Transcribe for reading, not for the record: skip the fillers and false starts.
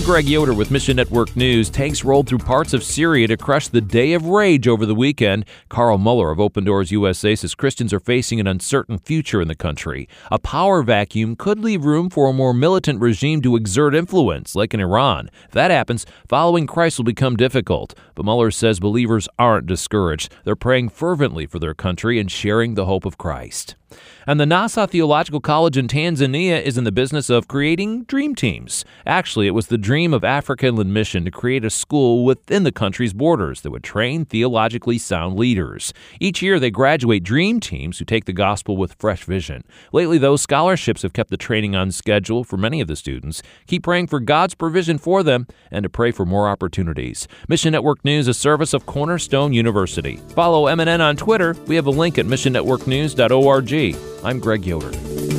Greg Yoder with Mission Network News. Tanks rolled through parts of Syria to crush the Day of Rage over the weekend. Carl Muller of Open Doors USA says Christians are facing an uncertain future in the country. A power vacuum could leave room for a more militant regime to exert influence, like in Iran. If that happens, following Christ will become difficult. But Muller says believers aren't discouraged. They're praying fervently for their country and sharing the hope of Christ. And the Nassau Theological College in Tanzania is in the business of creating dream teams. Actually, it was the dream of Africa Inland Mission to create a school within the country's borders that would train theologically sound leaders. Each year, they graduate dream teams who take the gospel with fresh vision. Lately, those scholarships have kept the training on schedule for many of the students. Keep praying for God's provision for them and to pray for more opportunities. Mission Network News, a service of Cornerstone University. Follow MNN on Twitter. We have a link at missionnetworknews.org. I'm Greg Yoder.